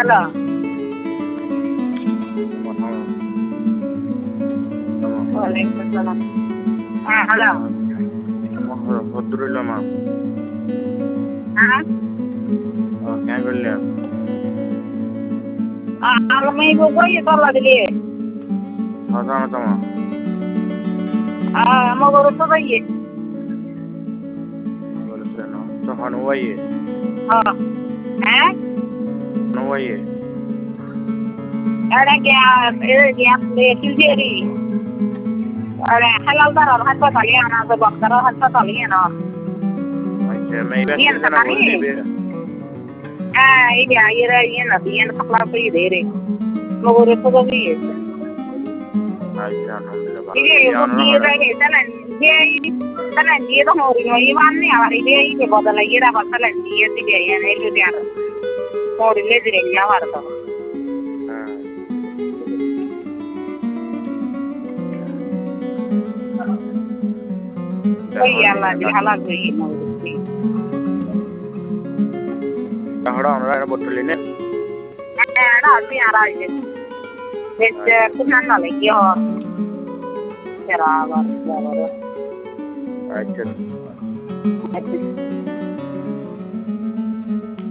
Hello. Waalaikumsalam. Hello. भद्रुल माँ क्या कर लिया मैं को कोई तो लग लिए हाँ तमा मगर तो भाई तो हनुआ ये हैं हनुआ ये अरे क्या ले किल्जेरी अरे halal तारा हाथ पर तालियां ना तो बक्करा हाथ पर तालियां ना अच्छा मैं इधर ये से ना बोल नहीं दे ये ना सकला पे दे रे मगर तो भाई अच्छा नॉर्मल ये तो हो रही है ये मान नहीं आ रही है ये बदल ये रहा बदल ये दिखे ये नहीं लुधियाना और ले दिरे क्या वार तो कोई अल्लाह जी हालात हुई हड़ा हमरा बोतल लेने ना अभी आ रहा है कुछ ना लगी और तेरा अच्छा